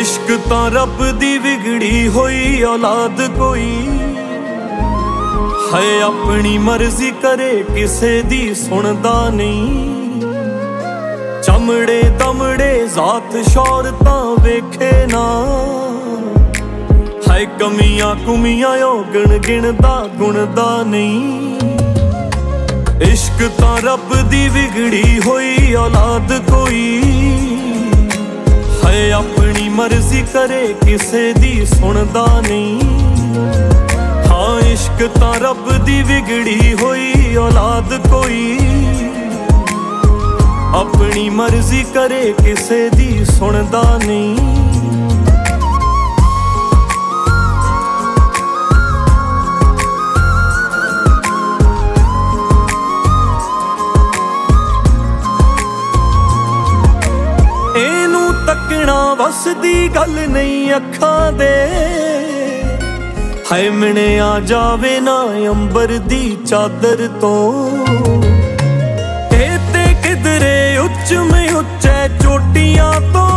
इश्क तां रब दी बिगड़ी होई औलाद कोई है, अपनी मर्जी करे किसे दी सुनदा नहीं। चमड़े दमड़े जात शौहरतां वेखे ना, है कमियां कुमियां ओ गिणदा गुणदा नहीं। इश्क तां रब दी बिगड़ी होई औलाद कोई है, अपनी मर्जी करे किसे दी सुनदा नहीं। हाँ इश्क तां रब दी बिगड़ी होई औलाद कोई, अपनी मर्जी करे किसे दी सुनदा नहीं। तकना बस दी गल नहीं अखां दे, हाय मिने आ जावे ना अंबर दी चादर तो। ते किधरे उच्च में उच्चे चोटियां तो,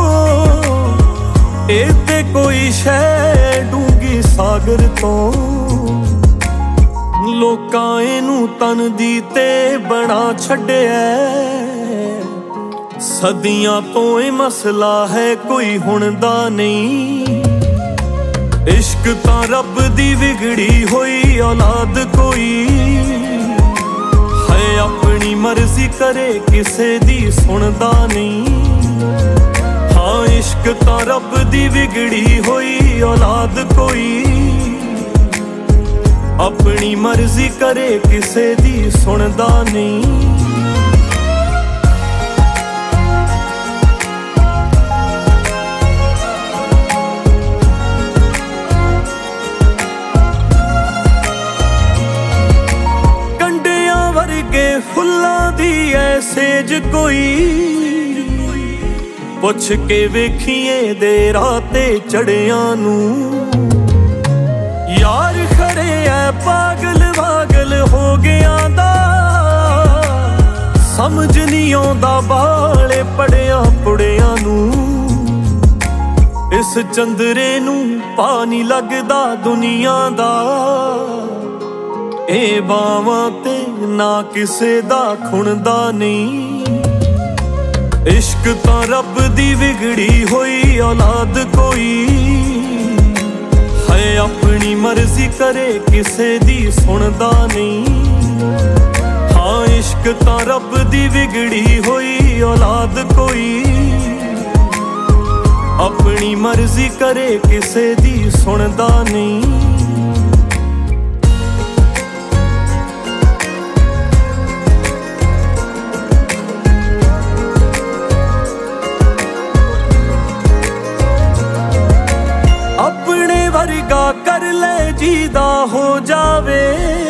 ते कोई शै डूंगी सागर तो। लोकां इनू तन दी ते बना छड्डिया, सदियां तो ये मसला है कोई हुणदा नहीं। इश्क तां रब दी बिगड़ी होई औलाद कोई है, अपनी मर्जी करे किसे दी सुनदा नहीं। हाँ इश्क तां रब दी बिगड़ी होई औलाद कोई, अपनी मर्जी करे किसे दी सुनदा नहीं। फुल्लां दी ऐसेज कोई, पुछ के वेखिए दे राते चढ़ियां नू। यार खड़े ऐ पागल पागल हो गया दा, समझ नहीं आउंदा बाले पड़ियां पुड़ियां नू। इस चंदरे नू पा नहीं लगदा दुनिया दा, ए बावां ते ना किसे दा खुणदा नहीं। इश्क तां रब दी बिगड़ी होई औलाद कोई है, अपनी मर्जी करे किसे दी सुनदा नहीं। हाँ इश्क तां रब दी बिगड़ी होई औलाद कोई, अपनी मर्जी करे किसे दी सुनदा नहीं। अपने वर्गा कर ले जीदा हो जावे,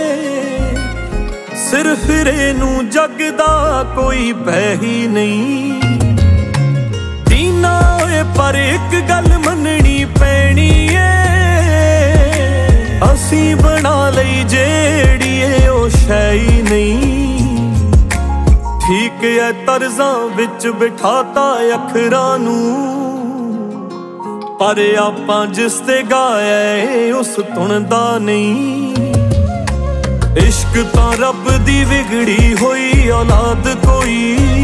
सिर्फ रेनू जगदा कोई पै ही नहीं। दीना होए पर एक गल मननी पैनी है, असी बना लई जेड़ी ओ शै ही नहीं। ठीक है तर्जां विच बिठाता अखरां नू, पर आपां जिस ते गाया उस धुन दा नहीं। इश्क तां रब दी बिगड़ी होई औलाद कोई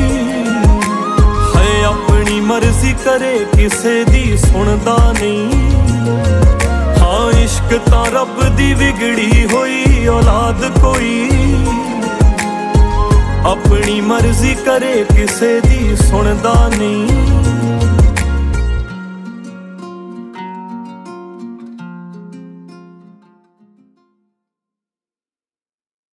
है, अपनी मर्जी करे किसे दी सुनदा नहीं। हाँ इश्क तां रब दी बिगड़ी होई औलाद कोई, अपनी मर्जी करे किसे दी सुनदा नहीं।